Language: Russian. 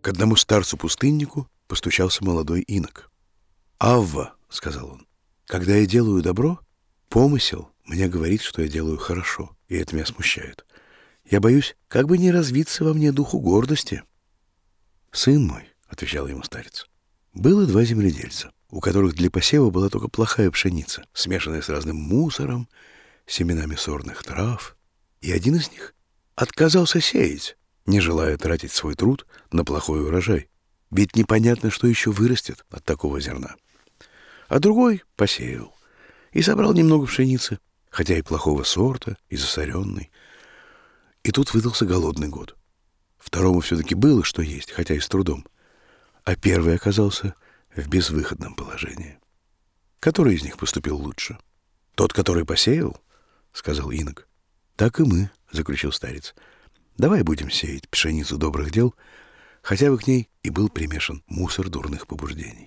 К одному старцу-пустыннику постучался молодой инок. «Авва», — сказал он, — «когда я делаю добро, помысел мне говорит, что я делаю хорошо, и это меня смущает. Я боюсь, как бы не развиться во мне духу гордости». «Сын мой», — отвечал ему старец, — «было два земледельца, у которых для посева была только плохая пшеница, смешанная с разным мусором, семенами сорных трав, и один из них отказался сеять, не желая тратить свой труд на плохой урожай, ведь непонятно, что еще вырастет от такого зерна. А другой посеял и собрал немного пшеницы, хотя и плохого сорта, и засоренной. И тут выдался голодный год. Второму все-таки было что есть, хотя и с трудом, а первый оказался в безвыходном положении. Который из них поступил лучше? Тот, который посеял, — сказал инок. Так и мы, — заключил старец. Давай будем сеять пшеницу добрых дел, хотя бы к ней и был примешан мусор дурных побуждений.